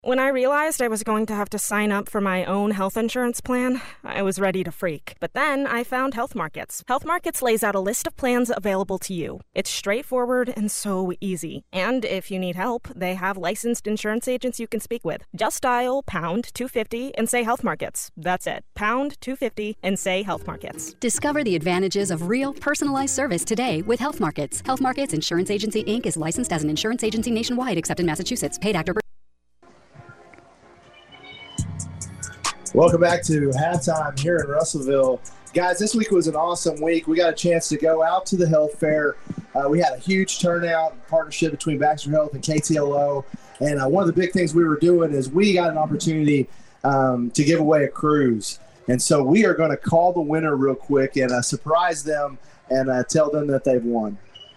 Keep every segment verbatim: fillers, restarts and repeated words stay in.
When I realized I was going to have to sign up for my own health insurance plan, I was ready to freak. But then I found Health Markets. Health Markets lays out a list of plans available to you. It's straightforward and so easy. And if you need help, they have licensed insurance agents you can speak with. Just dial pound two fifty and say Health Markets. That's it. Pound two fifty and say Health Markets. Discover the advantages of real, personalized service today with Health Markets. Health Markets Insurance Agency, Incorporated is licensed as an insurance agency nationwide except in Massachusetts. Paid actor. Welcome back to halftime here in Russellville. Guys, this week was an awesome week. We got a chance to go out to the health fair. Uh, we had a huge turnout, partnership between Baxter Health and K T L O. And uh, one of the big things we were doing is we got an opportunity um, to give away a cruise. And so we are going to call the winner real quick and uh, surprise them and uh, tell them that they've won.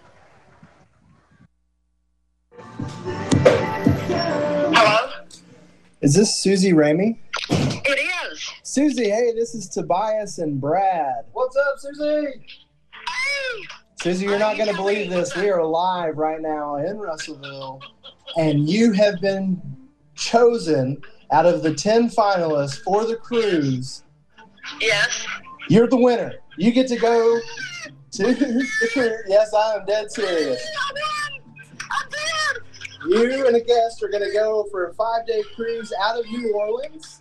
Hello? Is this Susie Ramey? It is. Susie, hey, this is Tobias and Brad. What's up, Susie? Hey. Susie, you're not going to believe this. We are live right now in Russellville, and you have been chosen out of the ten finalists for the cruise. Yes. You're the winner. You get to go to the cruise. Yes, I am dead serious. I'm in. I'm in. You and a guest are going to go for a five-day cruise out of New Orleans.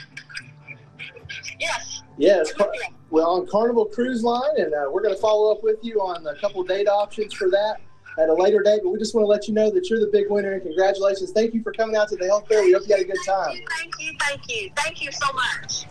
Yes. Yes, well, on Carnival Cruise Line, and uh, we're going to follow up with you on a couple date options for that at a later date. But we just want to let you know that you're the big winner, and congratulations. Thank you for coming out to the health fair. We hope you had a good time. Thank you, thank you, thank you so much.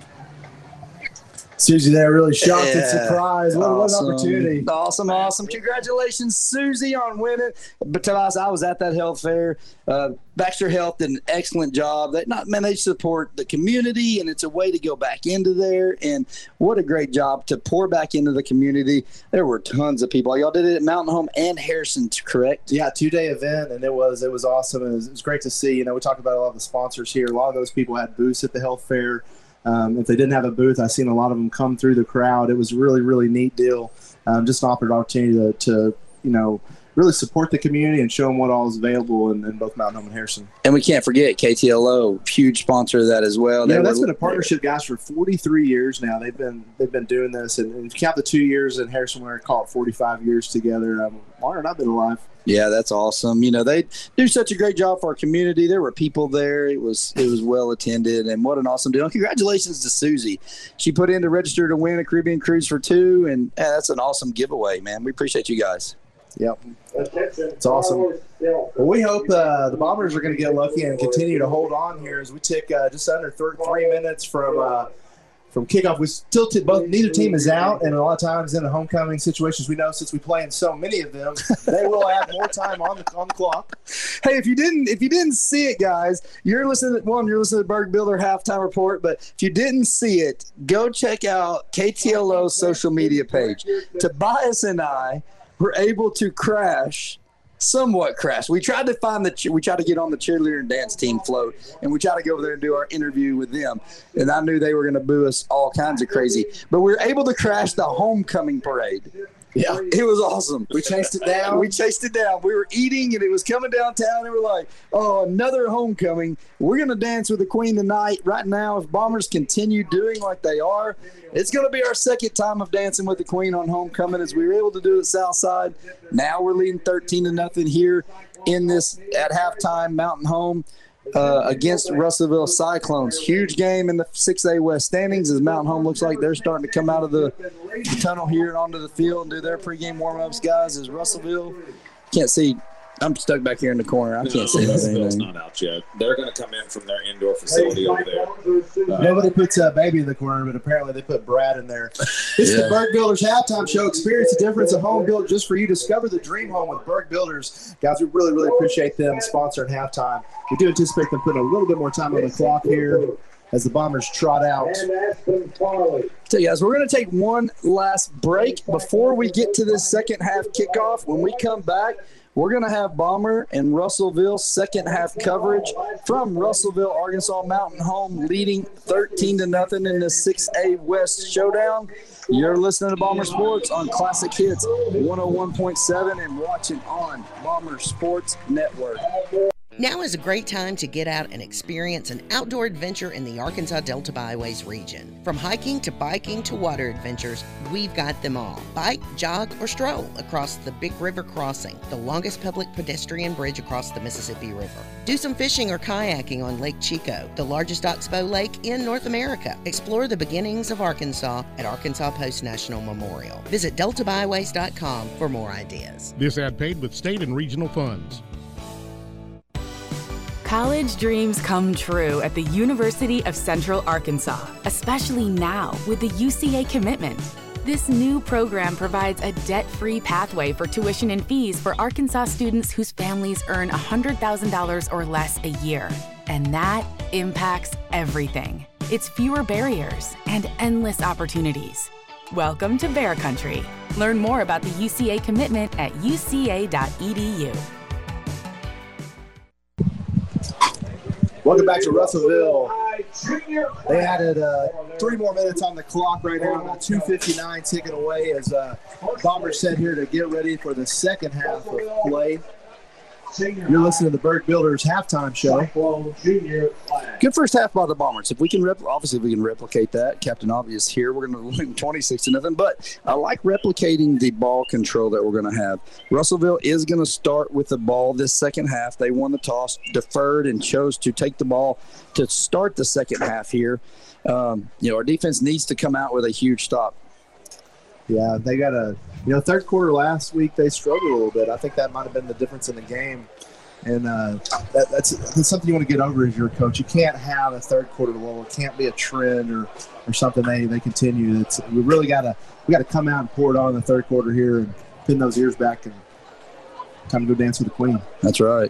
Susie there, really shocked Yeah. and surprised. What, Awesome. what an opportunity. Awesome, awesome. Congratulations, Susie, on winning. But Tobias, I was at that health fair. Uh, Baxter Health did an excellent job. They not man, they support the community, and it's a way to go back into there. And what a great job to pour back into the community. There were tons of people. Y'all did it at Mountain Home and Harrison, correct? Yeah, two-day event, and it was it was awesome. It was, it was great to see. You know, we talked about a lot of the sponsors here. A lot of those people had booths at the health fair. Um, if they didn't have a booth, I've seen a lot of them come through the crowd. It was a really, really neat deal. Um, just an opportunity to, to, you know, really support the community and show them what all is available in, in both Mountain Home and Harrison. And we can't forget K T L O, huge sponsor of that as well. Yeah, They that's were- been a partnership, guys, for forty-three years now. They've been they've been doing this, and, and if you count the two years in Harrison, we're call it forty-five years together. Um, longer than I've been alive. Yeah, that's awesome. You know, they do such a great job for our community. There were people there. It was it was well attended, and what an awesome deal. And congratulations to Susie. She put in to register to win a Caribbean cruise for two, and yeah, that's an awesome giveaway, man. We appreciate you guys. Yep. It's awesome. Well, we hope uh, the Bombers are going to get lucky and continue to hold on here as we take uh, just under th- three minutes from uh, from kickoff. We still t- both neither team is out, and a lot of times in the homecoming situations, we know since we play in so many of them, they will have more time on the on the clock. Hey, if you didn't if you didn't see it, guys, you're listening to one, you're listening to Berg Builder halftime report, but if you didn't see it, go check out K T L O's social media page. Tobias and I were able to crash, somewhat crash. We tried to find the we tried to get on the cheerleader and dance team float, and we tried to go over there and do our interview with them. And I knew they were going to boo us all kinds of crazy, but we were able to crash the homecoming parade. Yeah, it was awesome. We chased it down. We chased it down. We were eating, and it was coming downtown, and we're like, oh, another homecoming. We're going to dance with the Queen tonight. Right now, if Bombers continue doing like they are, it's going to be our second time of dancing with the Queen on homecoming, as we were able to do at Southside. Now we're leading thirteen to nothing here in this at halftime Mountain Home. Uh, against Russellville Cyclones. Huge game in the six A West standings as Mountain Home looks like they're starting to come out of the, the tunnel here and onto the field and do their pregame warm-ups, guys, as Russellville can't see. I'm stuck back here in the corner. I can't no, see Russellville's anything. not out yet. They're going to come in from their indoor facility over there. Uh, Nobody puts uh, Baby in the corner, but apparently they put Brad in there. This is Yeah. the Berg Builders halftime show. Experience the difference of home built just for you. Discover the dream home with Berg Builders. Guys, we really, really appreciate them sponsoring halftime. We do anticipate them putting a little bit more time on the clock here as the Bombers trot out. So, guys, we're going to take one last break before we get to this second half kickoff. When we come back, we're going to have Bomber and Russellville second half coverage from Russellville, Arkansas. Mountain Home leading thirteen to nothing in the six A West showdown. You're listening to Bomber Sports on Classic Hits one oh one point seven and watching on Bomber Sports Network. Now is a great time to get out and experience an outdoor adventure in the Arkansas Delta Byways region. From hiking to biking to water adventures, we've got them all. Bike, jog, or stroll across the Big River Crossing, the longest public pedestrian bridge across the Mississippi River. Do some fishing or kayaking on Lake Chico, the largest oxbow lake in North America. Explore the beginnings of Arkansas at Arkansas Post National Memorial. Visit delta byways dot com for more ideas. This ad paid with state and regional funds. College dreams come true at the University of Central Arkansas, especially now with the U C A commitment. This new program provides a debt-free pathway for tuition and fees for Arkansas students whose families earn one hundred thousand dollars or less a year. And that impacts everything. It's fewer barriers and endless opportunities. Welcome to Bear Country. Learn more about the U C A commitment at u c a dot e d u. Welcome back to Russellville. They added uh, three more minutes on the clock right now. About two fifty-nine ticking away as uh, Bombers set here to get ready for the second half of play. You're listening to the Berg Builders halftime show. Good first half by the Bombers. If we can, repl- obviously, if we can replicate that, Captain Obvious here, we're going to win twenty-six to nothing. But I like replicating the ball control that we're going to have. Russellville is going to start with the ball this second half. They won the toss, deferred, and chose to take the ball to start the second half here. Um, you know, our defense needs to come out with a huge stop. Yeah, they got a, you know, third quarter last week they struggled a little bit. I think that might have been the difference in the game. And uh, that, that's, that's something you want to get over as your coach. You can't have a third quarter lull. It can't be a trend or, or something they, they continue. It's, we really got to we got to come out and pour it on in the third quarter here and pin those ears back and time to go dance with the queen. That's right.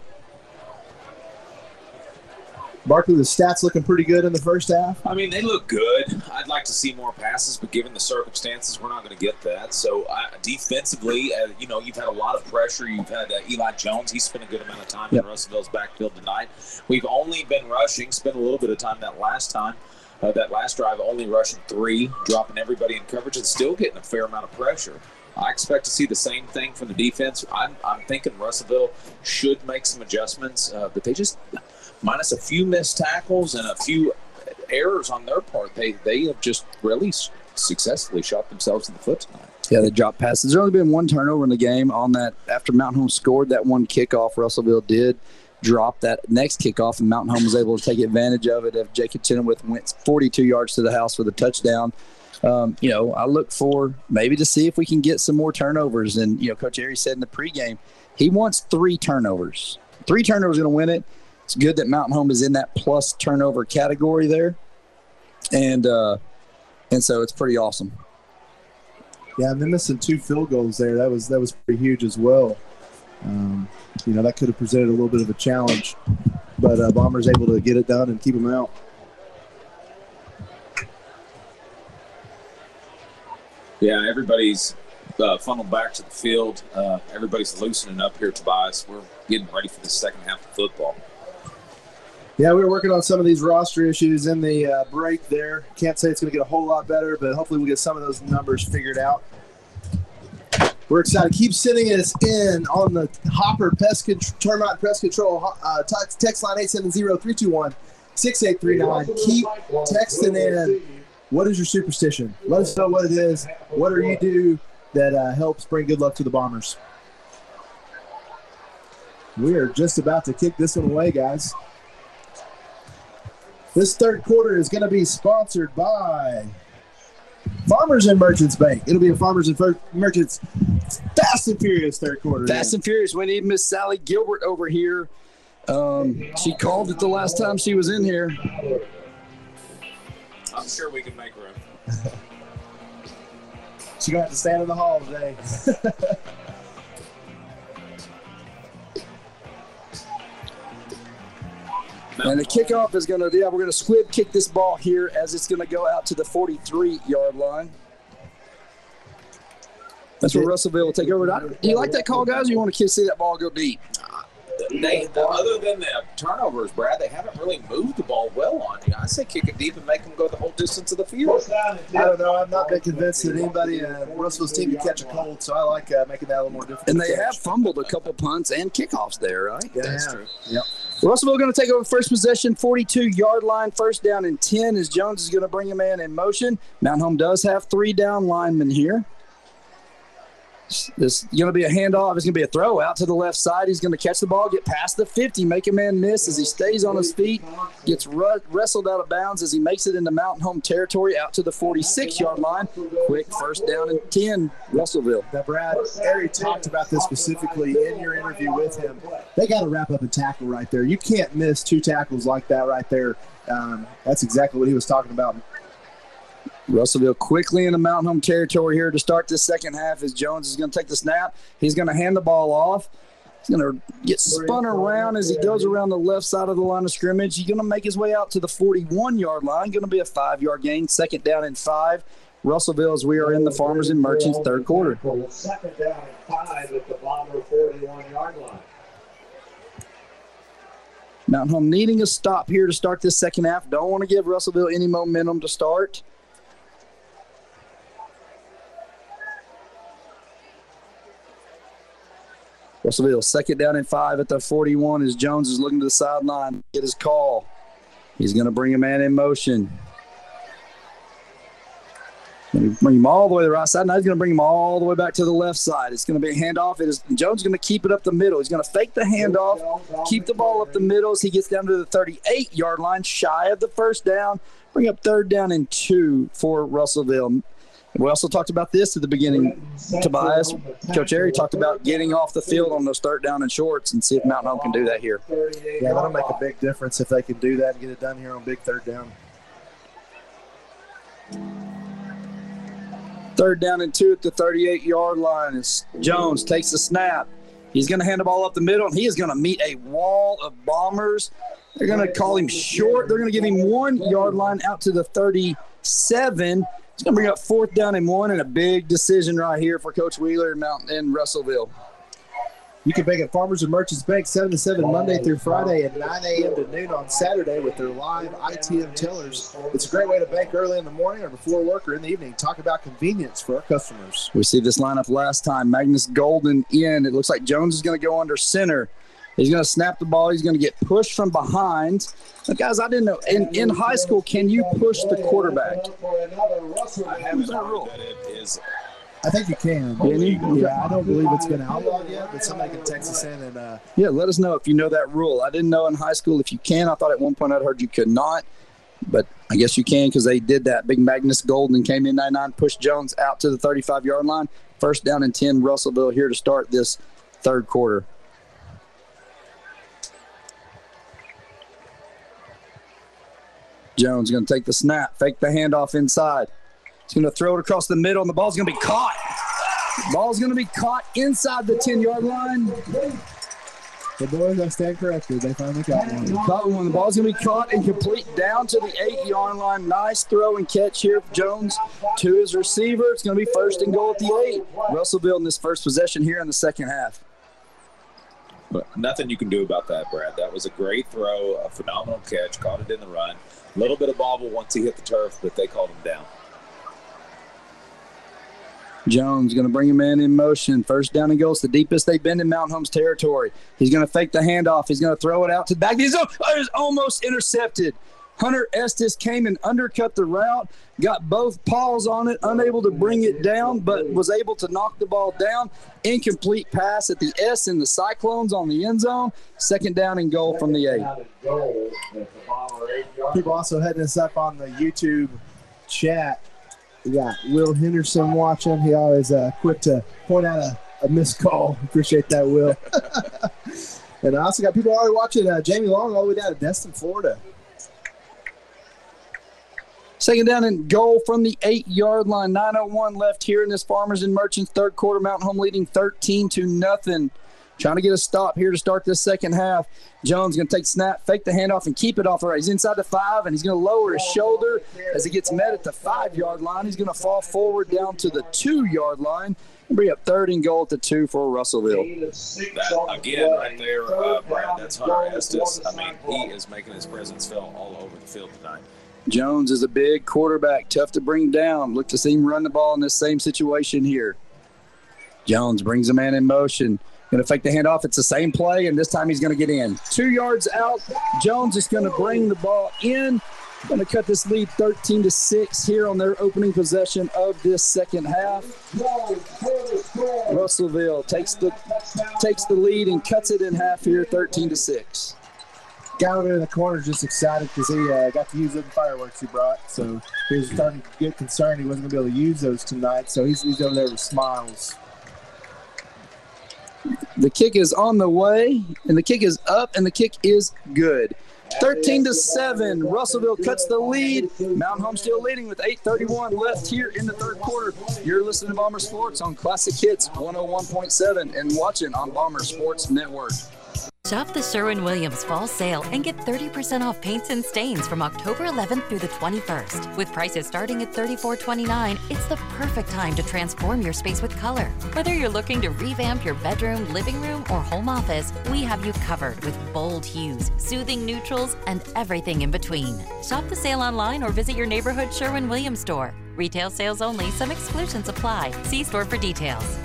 Barkley, the stats looking pretty good in the first half. I mean, they look good. I'd like to see more passes, but given the circumstances, we're not going to get that. So uh, defensively, uh, you know, you've had a lot of pressure. You've had uh, Eli Jones. He spent a good amount of time yep. in Russellville's backfield tonight. We've only been rushing, spent a little bit of time that last time. Uh, that last drive, only rushing three, dropping everybody in coverage, and still getting a fair amount of pressure. I expect to see the same thing from the defense. I'm, I'm thinking Russellville should make some adjustments, uh, but they just – minus a few missed tackles and a few errors on their part, they they have just really successfully shot themselves in the foot tonight. Yeah, they dropped passes. There's only been one turnover in the game on that. After Mountain Home scored that one kickoff, Russellville did drop that next kickoff, and Mountain Home was able to take advantage of it. If Jacob Chenoweth went forty-two yards to the house for the touchdown. Um, you know, I look for maybe to see if we can get some more turnovers. And, you know, Coach Airy said in the pregame, he wants three turnovers. Three turnovers going to win it. It's good that Mountain Home is in that plus turnover category there. And uh, and so it's pretty awesome. Yeah, and they're missing two field goals there. That was that was pretty huge as well. Um, you know, that could have presented a little bit of a challenge. But uh, Bombers able to get it done and keep them out. Yeah, everybody's uh, funneled back to the field. Uh, everybody's loosening up here, Tobias. We're getting ready for the second half of football. Yeah, we were working on some of these roster issues in the uh, break there. Can't say it's going to get a whole lot better, but hopefully we'll get some of those numbers figured out. We're excited. Keep sending us in on the Hopper Pest Control, Termite Pest Control uh, text line eight seven zero, three two one, six eight three nine. Keep texting in. What is your superstition? Let us know what it is. What do you do that uh, helps bring good luck to the Bombers? We are just about to kick this one away, guys. This third quarter is going to be sponsored by Farmers and Merchants Bank. It'll be a Farmers and Merchants Fast and Furious third quarter. Fast and Furious. We need Miss Sally Gilbert over here. Um, she called it the last time she was in here. I'm sure we can make room. She's going to have to stand in the hall today. And the kickoff is going to, yeah, we're going to squib kick this ball here as it's going to go out to the forty-three-yard line. That's where Russellville will take over. Do you like that call, guys, or you want to see that ball go deep? They, other than the turnovers, Brad, they haven't really moved the ball well on you. I say kick it deep and make them go the whole distance of the field. I don't know. I've not been convinced that anybody uh, Russell's team can catch a cold, so I like uh, making that a little more difficult. And they have fumbled a couple punts and kickoffs there, right? Yeah, that's true. Yep. Russellville going to take over first possession, forty-two-yard line, first down and ten as Jones is going to bring a man in motion. Mountain Home does have three down linemen here. It's going to be a handoff. It's going to be a throw out to the left side. He's going to catch the ball, get past the fifty, make a man miss as he stays on his feet, gets ru- wrestled out of bounds as he makes it into Mountain Home territory out to the forty-six-yard line. Quick first down and ten, Russellville. Now, Brad, Harry talked about this specifically in your interview with him. They got to wrap up a tackle right there. You can't miss two tackles like that right there. Um, that's exactly what he was talking about. Russellville quickly into Mountain Home territory here to start this second half as Jones is going to take the snap. He's going to hand the ball off. He's going to get spun around as he goes around the left side of the line of scrimmage. He's going to make his way out to the forty-one-yard line. Going to be a five-yard gain, second down and five. Russellville as we are in the Farmers and Merchants third quarter. Second down and five at the Bomber forty-one-yard line. Mountain Home needing a stop here to start this second half. Don't want to give Russellville any momentum to start. Russellville, second down and five at the forty-one as Jones is looking to the sideline. Get his call. He's going to bring a man in motion. Going to bring him all the way to the right side. Now he's going to bring him all the way back to the left side. It's going to be a handoff. It is, Jones is going to keep it up the middle. He's going to fake the handoff, keep the ball up the middle as he gets down to the thirty-eight-yard line, shy of the first down. Bring up third down and two for Russellville. We also talked about this at the beginning, Tobias. Coach Harry talked about getting off the field on those third down and shorts and see if Mountain Home can do that here. Yeah, that'll make a big difference if they can do that and get it done here on big third down. Third down and two at the thirty-eight-yard line as Jones takes the snap. He's going to hand the ball up the middle, and he is going to meet a wall of Bombers. They're going to call him short. They're going to give him one yard line out to the thirty-seven. It's going to bring up fourth down and one and a big decision right here for Coach Wheeler and Mountain and Russellville. You can bank at Farmers and Merchants Bank seven to seven Monday through Friday and nine a.m. to noon on Saturday with their live I T M tellers. It's a great way to bank early in the morning or before work or in the evening. Talk about convenience for our customers. We see this lineup last time. Magnus Golden in. It looks like Jones is going to go under center. He's going to snap the ball. He's going to get pushed from behind. Now, guys, I didn't know. In, in high school, can you push the quarterback? I haven't heard that it is. I think you can. Can you? Yeah, I don't believe it's been outlawed yet, but somebody can text us in and uh, yeah, let us know if you know that rule. I didn't know in high school if you can. I thought at one point I'd heard you could not, but I guess you can because they did that. Big Magnus Golden came in ninety-nine, pushed Jones out to the thirty-five-yard line. First down and ten, Russellville here to start this third quarter. Jones going to take the snap, fake the handoff inside. He's going to throw it across the middle, and the ball's going to be caught. The ball's going to be caught inside the ten-yard line. The boys, I stand corrected. They finally got one. Caught one. The ball's going to be caught and complete down to the eight-yard line. Nice throw and catch here for Jones to his receiver. It's going to be first and goal at the eight. Russellville in this first possession here in the second half. But nothing you can do about that, Brad. That was a great throw, a phenomenal catch, caught it in the run. A little bit of bobble once he hit the turf, but they called him down. Jones going to bring a man in motion. First down and goes the deepest they've been in Mountain Home's territory. He's going to fake the handoff. He's going to throw it out to the back. He's almost intercepted. Hunter Estes came and undercut the route, got both paws on it, unable to bring it down, but was able to knock the ball down. Incomplete pass at the S in the Cyclones on the end zone. Second down and goal from the eight. People also heading us up on the YouTube chat. We got Will Henderson watching. He always uh, quick to point out a, a missed call. Appreciate that, Will. And I also got people already watching uh, Jamie Long all the way down to Destin, Florida. Second down and goal from the eight-yard line. nine oh one left here in this Farmers and Merchants third quarter. Mountain Home leading thirteen to nothing. Trying to get a stop here to start this second half. Jones going to take snap, fake the handoff, and keep it off. Right. He's inside the five, and he's going to lower his shoulder as he gets met at the five-yard line. He's going to fall forward down to the two-yard line and bring up third and goal at the two for Russellville. That, again, right there, uh, Brad, that's Hunter Estes. I mean, he is making his presence felt all over the field tonight. Jones is a big quarterback, tough to bring down. Look to see him run the ball in this same situation here. Jones brings a man in motion. Going to fake the handoff. It's the same play, and this time he's going to get in. Two yards out. Jones is going to bring the ball in. Going to cut this lead thirteen to six here on their opening possession of this second half. Russellville takes the takes the lead and cuts it in half here, thirteen to six. Guy over in the corner is just excited because he uh, got to use the fireworks he brought. So he was starting to get concerned he wasn't going to be able to use those tonight. So he's, he's over there with smiles. The kick is on the way, and the kick is up, and the kick is good. thirteen to seven, Russellville cuts the lead. Mountain Home still leading with eight thirty-one left here in the third quarter. You're listening to Bomber Sports on Classic Hits one oh one point seven and watching on Bomber Sports Network. Shop the Sherwin-Williams Fall Sale and get thirty percent off paints and stains from October eleventh through the twenty-first. With prices starting at thirty-four twenty-nine, it's the perfect time to transform your space with color. Whether you're looking to revamp your bedroom, living room, or home office, we have you covered with bold hues, soothing neutrals, and everything in between. Shop the sale online or visit your neighborhood Sherwin-Williams store. Retail sales only. Some exclusions apply. See store for details.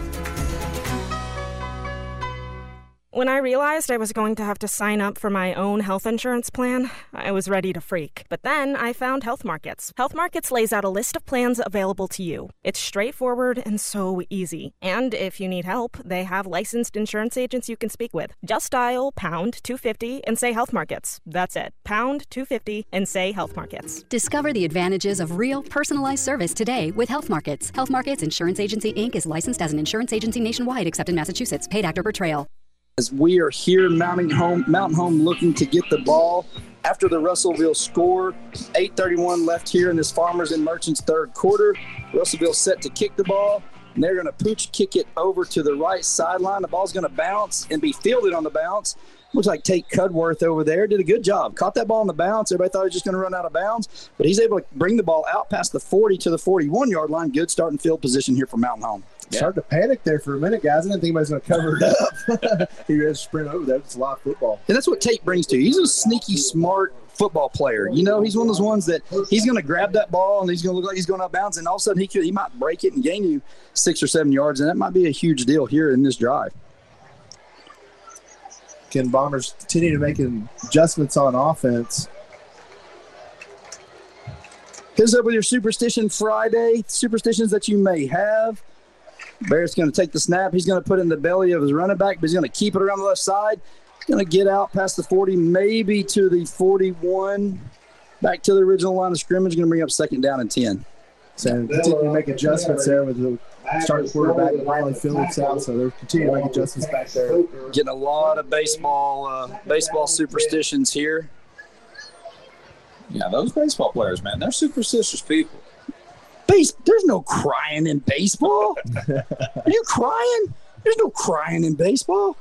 When I realized I was going to have to sign up for my own health insurance plan, I was ready to freak. But then I found Health Markets. Health Markets lays out a list of plans available to you. It's straightforward and so easy. And if you need help, they have licensed insurance agents you can speak with. Just dial pound two fifty and say Health Markets. That's it. Pound two fifty and say Health Markets. Discover the advantages of real, personalized service today with Health Markets. Health Markets Insurance Agency, Incorporated is licensed as an insurance agency nationwide except in Massachusetts. Paid actor per trail. As we are here, Mountain Home, Mountain Home looking to get the ball after the Russellville score. eight thirty-one left here in this Farmers and Merchants third quarter. Russellville set to kick the ball, and they're going to pooch kick it over to the right sideline. The ball's going to bounce and be fielded on the bounce. Looks like Tate Cudworth over there did a good job. Caught that ball on the bounce. Everybody thought he was just going to run out of bounds, but he's able to bring the ball out past the forty to the forty-one-yard line. Good starting field position here for Mountain Home. Yeah. Started to panic there for a minute, guys. I didn't think anybody was going to cover it up. He just sprint over there. It's a lot of football. And that's what Tate brings to you. He's a sneaky, smart football player. You know, he's one of those ones that he's going to grab that ball and he's going to look like he's going out of bounds, and all of a sudden he could, he might break it and gain you six or seven yards, and that might be a huge deal here in this drive. Can Bombers continue to make adjustments on offense? Here's up with your Superstition Friday, superstitions that you may have. Barrett's going to take the snap. He's going to put it in the belly of his running back, but he's going to keep it around the left side. He's going to get out past the forty, maybe to the forty-one, back to the original line of scrimmage. Going to bring up second down and ten. So continue to make adjustments there with the starting quarterback and Riley Phillips out, so they're continuing to make adjustments back there. Getting a lot of baseball, uh, baseball superstitions here. Yeah, those baseball players, man, they're superstitious people. Base, there's no crying in baseball. Are you crying? There's no crying in baseball.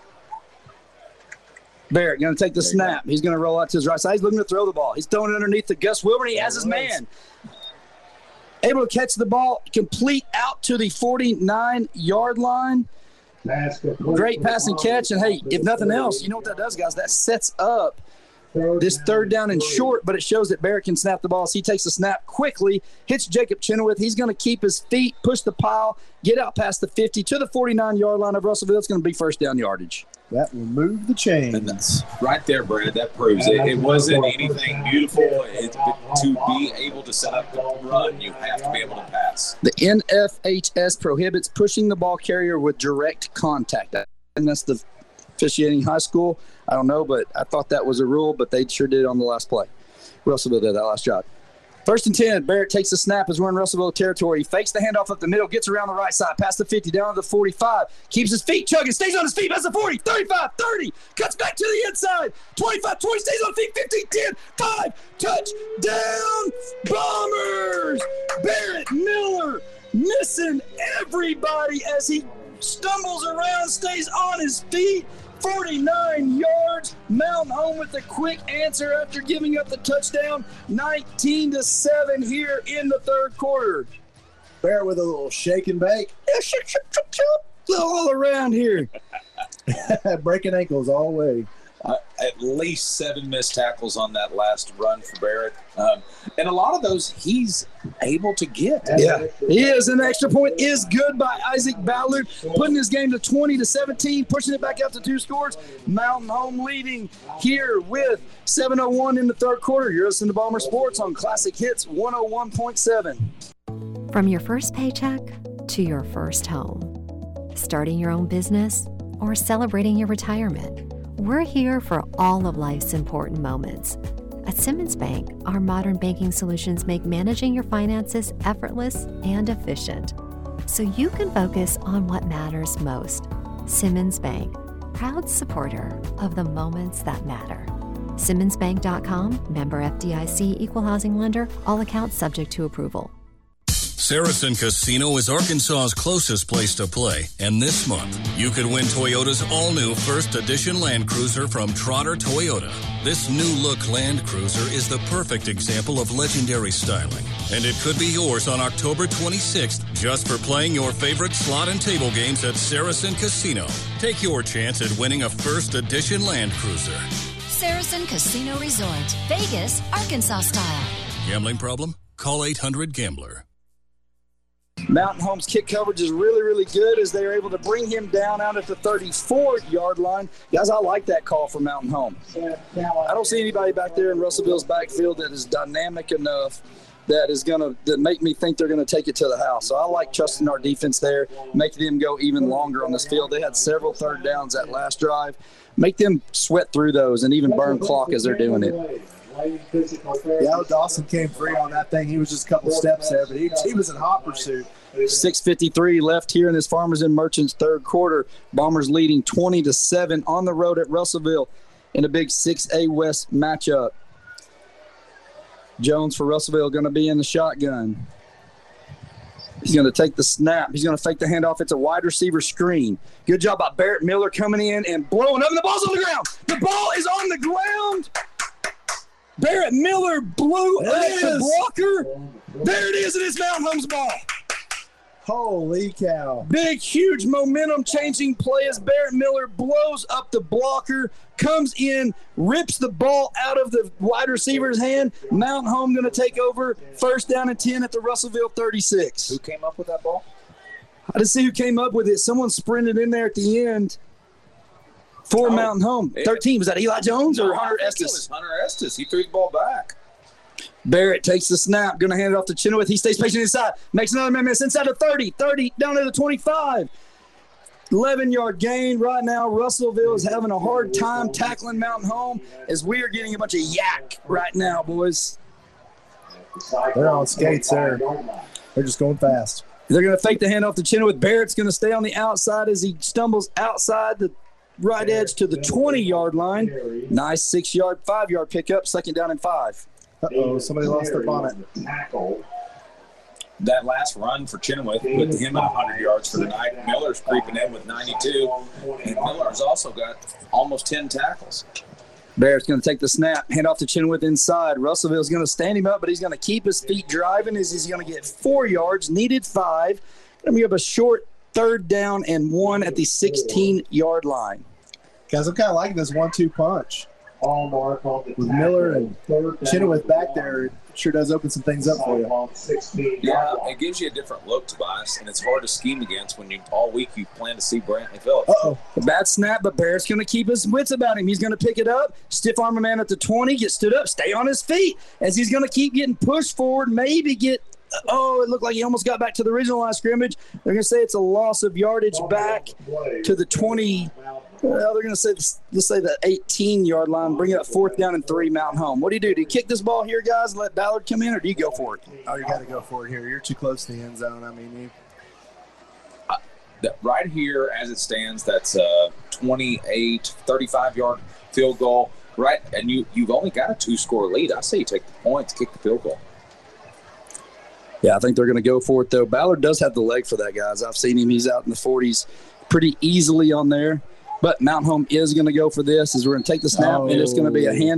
Barrett going to take the snap. He's going to roll out to his right side. He's looking to throw the ball. He's throwing it underneath to Gus Wilburn. He has his man. Able to catch the ball, complete out to the forty-nine-yard line. Great pass and catch. And, hey, if nothing else, you know what that does, guys? That sets up this third down and short, but it shows that Barrett can snap the ball. So he takes the snap quickly, hits Jacob Chenoweth. He's going to keep his feet, push the pile, get out past the fifty to the forty-nine-yard line of Russellville. It's going to be first down yardage. That will move the chains. And that's right there, Brad. That proves it. It wasn't anything beautiful. It, to be able to set up the run, you have to be able to pass. The N F H S prohibits pushing the ball carrier with direct contact. And that's the officiating high school. I don't know, but I thought that was a rule, but they sure did on the last play. Russellville did that last job. First and ten, Barrett takes the snap as we're in Russellville territory. He fakes the handoff up the middle, gets around the right side, past the fifty, down to the forty-five, keeps his feet chugging, stays on his feet, past the forty, thirty-five, thirty, cuts back to the inside, twenty-five, twenty, stays on feet, fifteen, ten, five, touchdown, Bombers! Barrett Miller missing everybody as he stumbles around, stays on his feet. forty-nine yards. Mountain Home with a quick answer after giving up the touchdown. nineteen to seven here in the third quarter. Bear with a little shake and bake. Yeah, shake, shake, shake, shake. All around here. Breaking ankles all the way. Uh, at least seven missed tackles on that last run for Barrett. Um, and a lot of those he's able to get. Yeah, he is. An extra point is good by Isaac Ballard, putting his game to twenty to seventeen, pushing it back out to two scores. Mountain Home leading here with seven oh one in the third quarter. You're listening to Bomber Sports on Classic Hits one oh one point seven. From your first paycheck to your first home, starting your own business or celebrating your retirement, we're here for all of life's important moments. At Simmons Bank, our modern banking solutions make managing your finances effortless and efficient, so you can focus on what matters most. Simmons Bank, proud supporter of the moments that matter. Simmons Bank dot com, member F D I C, equal housing lender, all accounts subject to approval. Saracen Casino is Arkansas's closest place to play, and this month, you could win Toyota's all-new First Edition Land Cruiser from Trotter Toyota. This new-look Land Cruiser is the perfect example of legendary styling, and it could be yours on October twenty-sixth just for playing your favorite slot and table games at Saracen Casino. Take your chance at winning a First Edition Land Cruiser. Saracen Casino Resort, Vegas, Arkansas style. Gambling problem? Call eight hundred gambler. Mountain Home's kick coverage is really, really good as they are able to bring him down out at the thirty-four-yard line. Guys, I like that call for Mountain Home. I don't see anybody back there in Russellville's backfield that is dynamic enough that is going to make me think they're going to take it to the house. So I like trusting our defense there, making them go even longer on this field. They had several third downs that last drive. Make them sweat through those and even burn clock as they're doing it. Yeah, Dawson came free on that thing. He was just a couple steps there, but he, he was in hot pursuit. six fifty-three left here in this Farmers and Merchants third quarter. Bombers leading twenty to seven on the road at Russellville in a big six A West matchup. Jones for Russellville going to be in the shotgun. He's going to take the snap. He's going to fake the handoff. It's a wide receiver screen. Good job by Barrett Miller coming in and blowing up, and the ball's on the ground. The ball is on the ground. Barrett Miller blew up the blocker. There it is, and it's Mountain Home's ball. Holy cow. Big, huge momentum-changing play as Barrett Miller blows up the blocker, comes in, rips the ball out of the wide receiver's hand. Mountain Home going to take over first down and ten at the Russellville thirty-six. Who came up with that ball? I didn't see who came up with it. Someone sprinted in there at the end for oh, Mountain Home. thirteen, was that Eli Jones or no, Hunter I think Estes? It was Hunter Estes. He threw the ball back. Barrett takes the snap, going to hand it off to Chenoweth. He stays patient inside, makes another man miss inside the thirty, thirty, down to the twenty-five. eleven-yard gain. Right now, Russellville is having a hard time tackling Mountain Home as we are getting a bunch of yak right now, boys. They're on skates there. They're just going fast. They're going to fake the handoff to Chenoweth. Barrett's going to stay on the outside as he stumbles outside the right edge to the twenty-yard line. Nice six-yard, five-yard pickup, second down and five. Uh-oh, somebody lost their bonnet. That last run for Chenoweth put him at one hundred yards for the night. Miller's creeping in with ninety-two, and Miller's also got almost ten tackles. Barrett's going to take the snap, hand off to Chenoweth inside. Russellville's going to stand him up, but he's going to keep his feet driving as he's going to get four yards, needed five. Going to give a short third down and one at the sixteen-yard line. Guys, I'm kind of liking this one two punch. With Miller and Chenoweth back there, it sure does open some things up for you. Yeah, it gives you a different look, Tobias, and it's hard to scheme against when you all week you plan to see Brantley Phillips. Uh-oh. A bad snap, but Barrett's going to keep his wits about him. He's going to pick it up, stiff arm a man at the twenty, get stood up, stay on his feet as he's going to keep getting pushed forward, maybe get – oh, it looked like he almost got back to the original line of scrimmage. They're going to say it's a loss of yardage back to the twenty – well, they're going to say, let's say the eighteen-yard line, bring it up fourth down and three, Mountain Home. What do you do? Do you kick this ball here, guys, and let Ballard come in, or do you go for it? Oh, you got to go for it here. You're too close to the end zone. I mean, you. Uh, that right here, as it stands, that's a twenty-eight, thirty-five-yard field goal, right? And you, you've only got a two-score lead. I say you take the points, kick the field goal. Yeah, I think they're going to go for it, though. Ballard does have the leg for that, guys. I've seen him. He's out in the forties pretty easily on there. But Mountain Home is going to go for this as we're going to take the snap, oh. and it's going to be a handoff.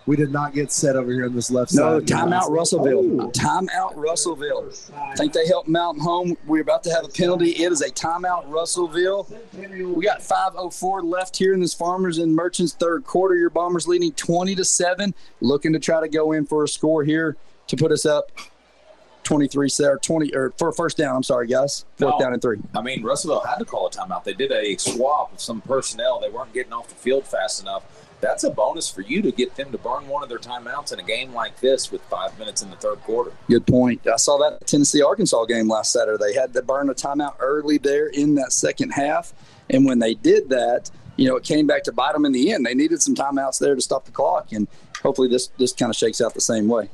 we did not get set over here on this left No, side. timeout Russellville. Oh. Timeout Russellville. I think they helped Mountain Home. We're about to have a penalty. It is a timeout Russellville. We got five oh four left here in this Farmers and Merchants third quarter. Your Bombers leading twenty to seven, looking to try to go in for a score here to put us up twenty-three or twenty or for a first down. I'm sorry, guys. Fourth No, down and three. I mean, Russellville had to call a timeout. They did a swap of some personnel. They weren't getting off the field fast enough. That's a bonus for you to get them to burn one of their timeouts in a game like this with five minutes in the third quarter. Good point. I saw that Tennessee-Arkansas game last Saturday. They had to burn a timeout early there in that second half. And when they did that, you know, it came back to bite them in the end. They needed some timeouts there to stop the clock. And hopefully this, this kind of shakes out the same way.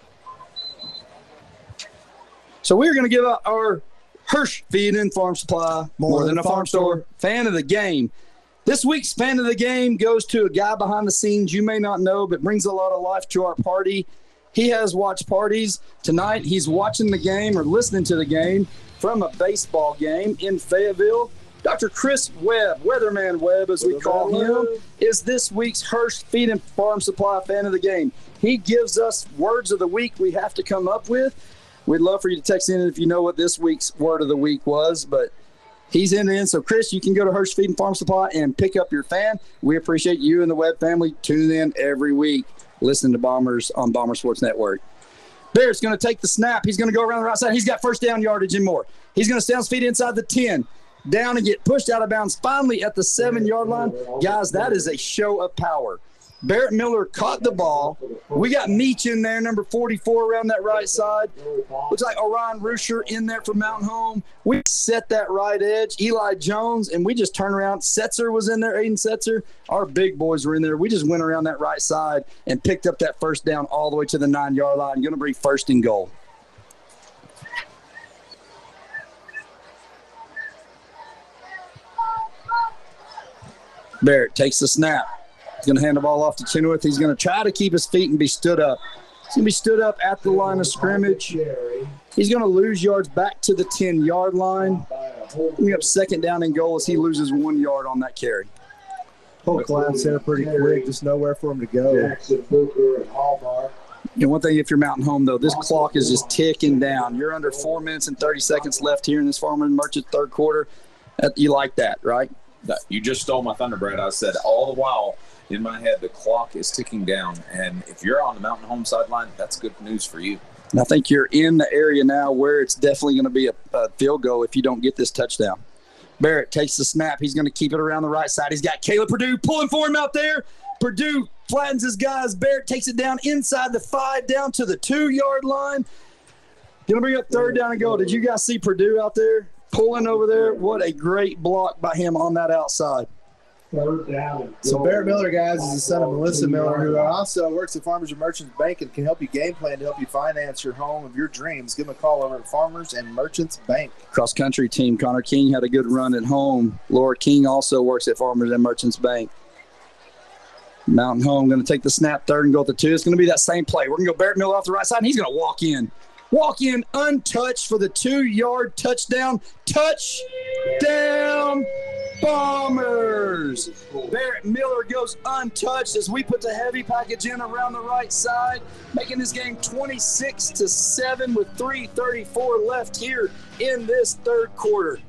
So we're going to give out our Hirsch Feed and Farm Supply, more, more than, than a farm, farm store, store fan of the game. This week's fan of the game goes to a guy behind the scenes you may not know, but brings a lot of life to our party. He has watched parties. Tonight he's watching the game or listening to the game from a baseball game in Fayetteville. Doctor Chris Webb, Weatherman Webb as we call him, is this week's Hirsch Feed and Farm Supply fan of the game. He gives us words of the week we have to come up with. We'd love for you to text in if you know what this week's word of the week was, but he's in in. So, Chris, you can go to Hirsch Feed and Farm Supply and pick up your fan. We appreciate you and the Webb family tuning in every week, listening to Bombers on Bomber Sports Network. Barrett's going to take the snap. He's going to go around the right side. He's got first down yardage and more. He's going to stand his feet inside the ten, down and get pushed out of bounds finally at the seven-yard line. Guys, that is a show of power. Barrett Miller caught the ball. We got Meach in there, number forty-four, around that right side. Looks like Orion Rusher in there for Mountain Home. We set that right edge. Eli Jones, and we just turned around. Setzer was in there, Aiden Setzer. Our big boys were in there. We just went around that right side and picked up that first down all the way to the nine-yard line. Going to be first and goal. Barrett takes the snap. He's going to hand the ball off to Chenoweth. He's going to try to keep his feet and be stood up. He's going to be stood up at the line of scrimmage. He's going to lose yards back to the ten-yard line. Coming up second down and goal as he loses one yard on that carry. Whole collapse there pretty quick. Just nowhere for him to go. And one thing, if you're Mountain Home, though, this clock is just ticking down. You're under four minutes and thirty seconds left here in this Farmer and Merchant third quarter. You like that, right? You just stole my thunder, Brad. I said all the while – in my head, the clock is ticking down, and if you're on the Mountain Home sideline, that's good news for you. And I think you're in the area now where it's definitely going to be a, a field goal if you don't get this touchdown. Barrett takes the snap. He's going to keep it around the right side. He's got Caleb Purdue pulling for him out there. Purdue flattens his guys. Barrett takes it down inside the five, down to the two-yard line. Going to bring up third down and goal. Did you guys see Purdue out there pulling over there? What a great block by him on that outside. So Barrett Miller, guys, is the son of Melissa Miller, who also works at Farmers and Merchants Bank and can help you game plan to help you finance your home of your dreams. Give him a call over at Farmers and Merchants Bank. Cross-country team, Connor King had a good run at home. Laura King also works at Farmers and Merchants Bank. Mountain Home going to take the snap, third and go at the two. It's going to be that same play. We're going to go Barrett Miller off the right side, and he's going to walk in. Walk in untouched for the two-yard touchdown. Touchdown, Bombers. Barrett Miller goes untouched as we put the heavy package in around the right side, making this game twenty-six to seven with three thirty-four left here in this third quarter.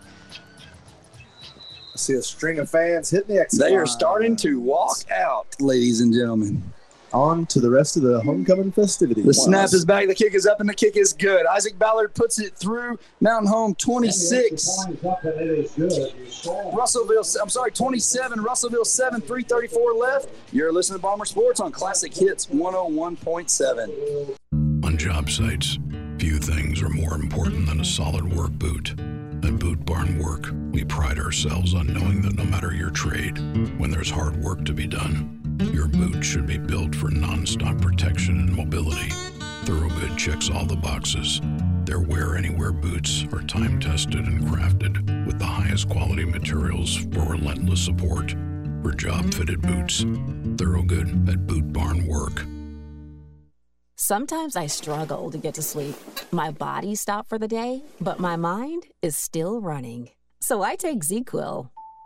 I see a string of fans hitting the exit They are line. starting to walk out, ladies and gentlemen. On to the rest of the homecoming festivities. The snap is back, the kick is up, and the kick is good. Isaac Ballard puts it through. Mountain Home twenty-six. Russellville, I'm sorry, twenty-seven. Russellville seven, three thirty-four left. You're listening to Bomber Sports on Classic Hits one oh one point seven. On job sites, few things are more important than a solid work boot. At Boot Barn Work, we pride ourselves on knowing that no matter your trade, when there's hard work to be done, your boot should be built for non-stop protection and mobility. Thoroughgood checks all the boxes. Their Wear Anywhere boots are time-tested and crafted with the highest quality materials for relentless support. For job-fitted boots, Thoroughgood at Boot Barn Work. Sometimes I struggle to get to sleep. My body stopped for the day, but my mind is still running. So I take ZzzQuil.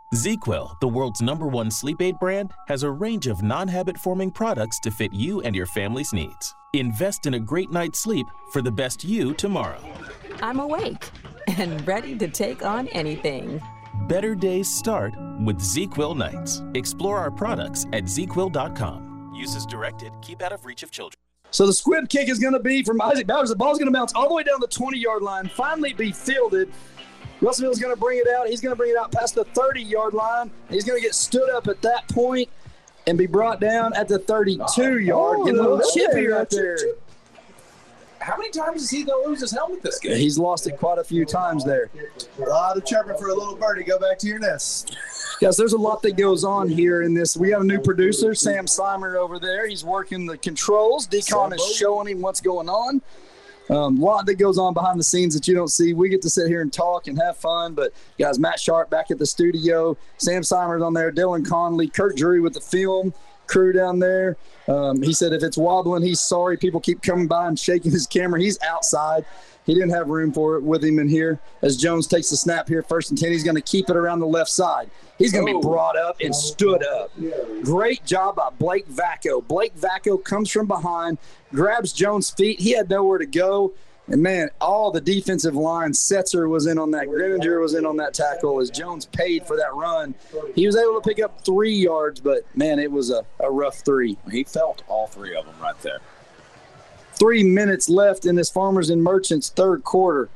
ZzzQuil, the world's number one sleep aid brand, has a range of non-habit-forming products to fit you and your family's needs. Invest in a great night's sleep for the best you tomorrow. I'm awake and ready to take on anything. Better days start with ZzzQuil nights. Explore our products at zz quil dot com. Use as directed. Keep out of reach of children. So the squib kick is going to be from Isaac Bowers. The ball's going to bounce all the way down the twenty-yard line, finally be fielded. Russellville's going to bring it out. He's going to bring it out past the thirty-yard line. He's going to get stood up at that point and be brought down at the thirty-two-yard. Oh, Getting a little no, chippy no, right chip, there. chip. How many times is he going to lose his helmet this game? He's lost it quite a few times there. A lot of chirping for a little birdie. Go back to your nest. Yes, there's a lot that goes on here in this. We got a new producer, Sam Slimer, over there. He's working the controls. Deacon is showing him what's going on. A um, lot that goes on behind the scenes that you don't see. We get to sit here and talk and have fun. But, guys, Matt Sharp back at the studio. Sam Slimer's on there. Dylan Conley. Kurt Drury with the film crew down there. Um, he said if it's wobbling, he's sorry. People keep coming by and shaking his camera. He's outside. He didn't have room for it with him in here. As Jones takes the snap here, first and ten, he's going to keep it around the left side. He's going to be brought up and stood up. Great job by Blake Vacco. Blake Vacco comes from behind, grabs Jones' feet. He had nowhere to go. And, man, all the defensive line, Setzer was in on that. Grenadier was in on that tackle as Jones paid for that run. He was able to pick up three yards, but, man, it was a, a rough three. He felt all three of them right there. Three minutes left in this Farmers and Merchants third quarter.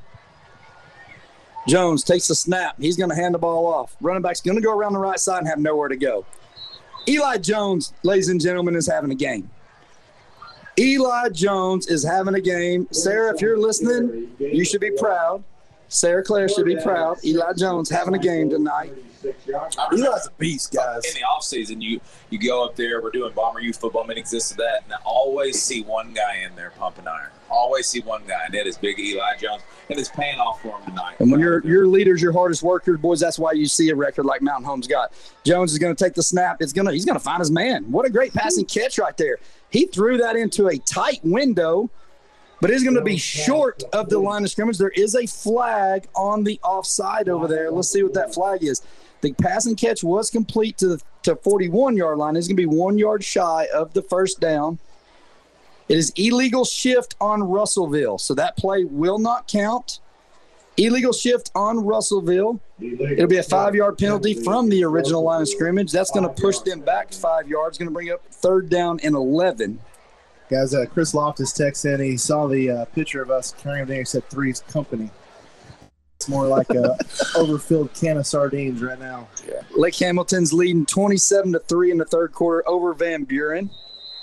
Jones takes the snap. He's going to hand the ball off. Running back's going to go around the right side and have nowhere to go. Eli Jones, ladies and gentlemen, is having a game. Eli Jones is having a game. Sarah, if you're listening, you should be proud. Sarah Claire should be proud. Eli Jones having a game tonight. Eli's a beast, guys. In the offseason, you you go up there, we're doing Bomber Youth Football Meetings, this and that, and I always see one guy in there pumping iron. Always see one guy, and that is big Eli Jones, and it's paying off for him tonight. And when your your leaders, your hardest workers, boys, that's why you see a record like Mountain Home's got. Jones is going to take the snap. It's gonna he's going to find his man. What a great passing catch right there. He threw that into a tight window, but it's going to be short of the line of scrimmage. There is a flag on the offside over there. Let's see what that flag is. The passing catch was complete to the to forty-one-yard line. It's going to be one yard shy of the first down. It is illegal shift on Russellville, so that play will not count. Illegal shift on Russellville. It'll be a five-yard penalty from the original line of scrimmage. That's going to push them back five yards. Going to bring up third down and eleven. Guys, uh, Chris Loftus texted in. He saw the uh, picture of us carrying him there. He said three's company. It's more like a overfilled can of sardines right now. Yeah. Lake Hamilton's leading twenty-seven to three in the third quarter over Van Buren.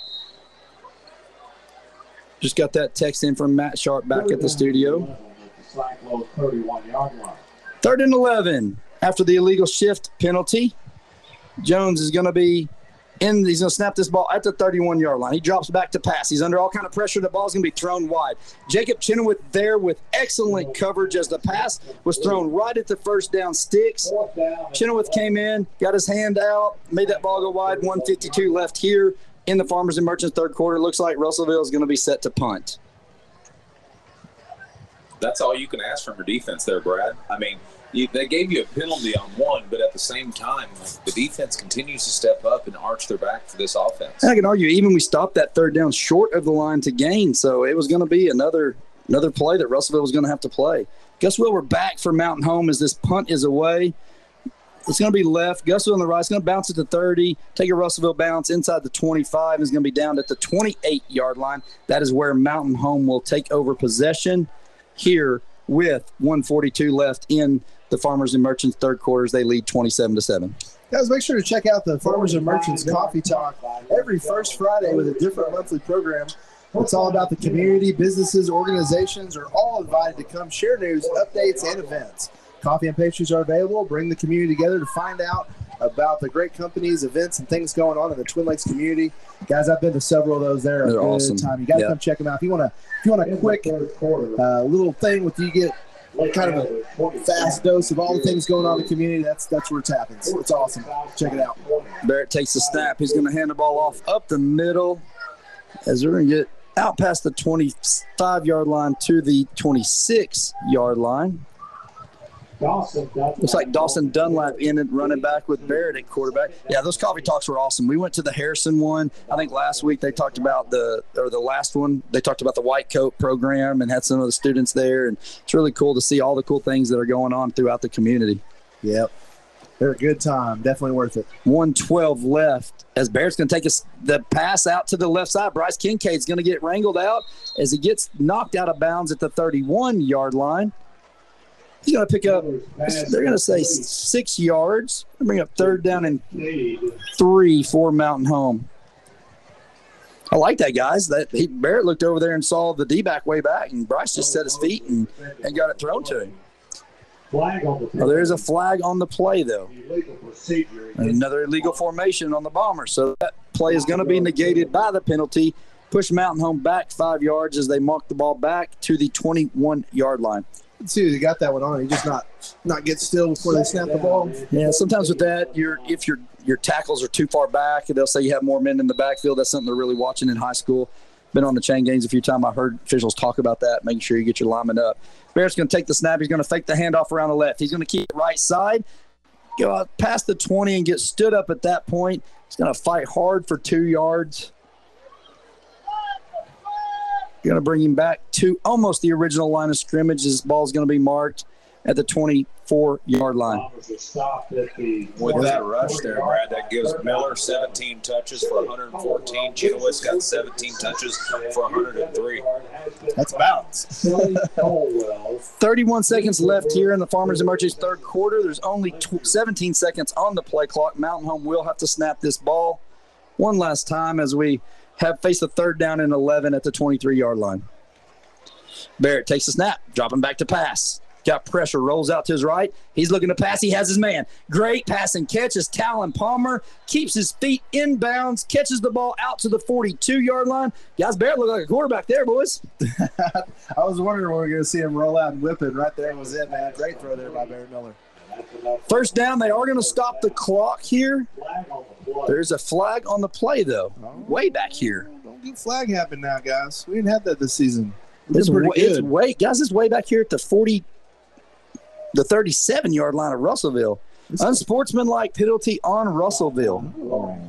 Just got that text in from Matt Sharp back at the studio. Third and eleven after the illegal shift penalty. Jones is going to be in. He's going to snap this ball at the thirty-one-yard line. He drops back to pass. He's under all kind of pressure. The ball's going to be thrown wide. Jacob Chenoweth there with excellent coverage as the pass was thrown right at the first down sticks. Chenoweth came in, got his hand out, made that ball go wide. one fifty-two left here in the Farmers and Merchants third quarter. Looks like Russellville is going to be set to punt. That's all you can ask from your defense there, Brad. I mean, you, they gave you a penalty on one, but at the same time, like, the defense continues to step up and arch their back for this offense. And I can argue even we stopped that third down short of the line to gain, so it was going to be another another play that Russellville was going to have to play. Gus Will, we're back for Mountain Home as this punt is away. It's going to be left. Gus Will on the right. It's going to bounce at the thirty, take a Russellville bounce inside the twenty-five. It's going to be down at the twenty-eight-yard line. That is where Mountain Home will take over possession here with one forty-two left in the Farmers and Merchants third quarters. They lead twenty-seven to seven. Guys, make sure to check out the Farmers and Merchants Coffee Talk every first Friday with a different monthly program. It's all about the community, businesses, organizations are all invited to come share news, updates, and events. Coffee and pastries are available. Bring the community together to find out about the great companies, events, and things going on in the Twin Lakes community. Guys, I've been to several of those there. They're a good awesome. time. You got to Yeah. come check them out. If you want to, if you want a quick uh, little thing with you get kind of a fast dose of all the things going on in the community, that's that's where it's happening. It's awesome. Check it out. Barrett takes the snap. He's going to hand the ball off up the middle as they're going to get out past the twenty-five-yard line to the twenty-six-yard line. Dawson Dunlap. Looks like Dawson Dunlap ended running back with Barrett at quarterback. Yeah, those coffee talks were awesome. We went to the Harrison one. I think last week they talked about the, or the last one, they talked about the White Coat program and had some of the students there. And it's really cool to see all the cool things that are going on throughout the community. Yep. They're a good time. Definitely worth it. one twelve left as Barrett's going to take us the pass out to the left side. Bryce Kincaid's going to get wrangled out as he gets knocked out of bounds at the thirty-one-yard line. He's going to pick up, they're going to say six yards. Bring up third down and three for Mountain Home. I like that, guys. That he, Barrett looked over there and saw the D-back way back, and Bryce just set his feet and, and got it thrown to him. Flag on the play. Well, there is a flag on the play, though. And another illegal formation on the Bombers. So that play is going to be negated by the penalty. Push Mountain Home back five yards as they mark the ball back to the twenty-one-yard line. Let's see, he got that one on. He just not not get still before they snap the ball. Yeah, sometimes with that, you're if your your tackles are too far back, they'll say you have more men in the backfield. That's something they're really watching in high school. Been on the chain games a few times. I heard officials talk about that, making sure you get your lineman up. Barrett's going to take the snap. He's going to fake the handoff around the left. He's going to keep it right side, go out past the twenty and get stood up at that point. He's going to fight hard for two yards. Going to bring him back to almost the original line of scrimmage. This ball's going to be marked at the twenty-four-yard line. With that rush there, Brad, that gives Miller seventeen touches for one hundred fourteen. Chenoweth's got seventeen touches for one hundred three. That's balance. thirty-one seconds left here in the Farmers and Merchants third quarter. There's only seventeen seconds on the play clock. Mountain Home will have to snap this ball one last time as we have faced a third down and eleven at the twenty-three-yard line. Barrett takes the snap, dropping back to pass. Got pressure, rolls out to his right. He's looking to pass. He has his man. Great pass and catch as Talon Palmer keeps his feet in bounds, catches the ball out to the forty-two-yard line. Guys, Barrett looked like a quarterback there, boys. I was wondering when we were going to see him roll out and whip it. Right there was it, man. Great throw there by Barrett Miller. First down, they are going to stop the clock here. There's a flag on the play, though, way back here. Don't get flag happen now, guys. We didn't have that this season. It's, way, it's way, guys, it's way back here at the forty, the thirty-seven-yard line of Russellville. Unsportsmanlike penalty on Russellville. Oh.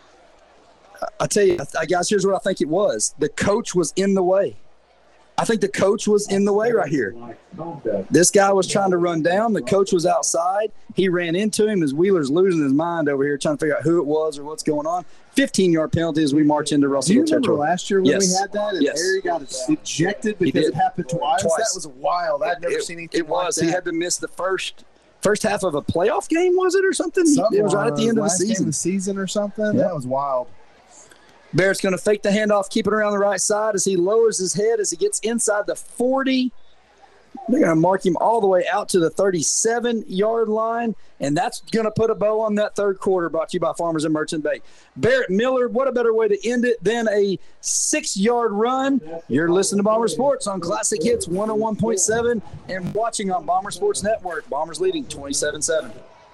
I tell you, guys, here's what I think it was. The coach was in the way. I think the coach was in the way right here. This guy was trying to run down. The coach was outside. He ran into him as Wheeler's losing his mind over here trying to figure out who it was or what's going on. fifteen-yard penalty as we march into Russellville territory. Do you remember territory. last year when yes. we had that and yes. Harry got ejected because it happened twice? twice? That was wild. I'd never it, seen anything It was. like that. He had to miss the first first half of a playoff game, was it, or something? something it was right at the end of the last game season. of the season or something. Yeah. That was wild. Barrett's going to fake the handoff, keep it around the right side as he lowers his head as he gets inside the forty. They're going to mark him all the way out to the thirty-seven-yard line, and that's going to put a bow on that third quarter, brought to you by Farmers and Merchant Bank. Barrett Miller, what a better way to end it than a six-yard run. You're listening to Bomber Sports on Classic Hits one oh one point seven and watching on Bomber Sports Network. Bombers leading twenty-seven seven.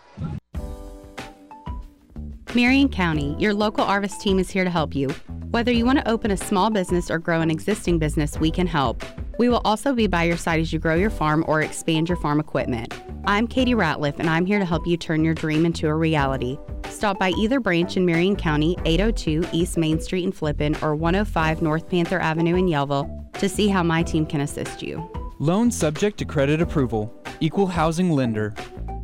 Marion County, your local Arvis team is here to help you. Whether you want to open a small business or grow an existing business, we can help. We will also be by your side as you grow your farm or expand your farm equipment. I'm Katie Ratliff, and I'm here to help you turn your dream into a reality. Stop by either branch in Marion County, eight oh two East Main Street in Flippin or one oh five North Panther Avenue in Yellville to see how my team can assist you. Loan subject to credit approval. Equal housing lender.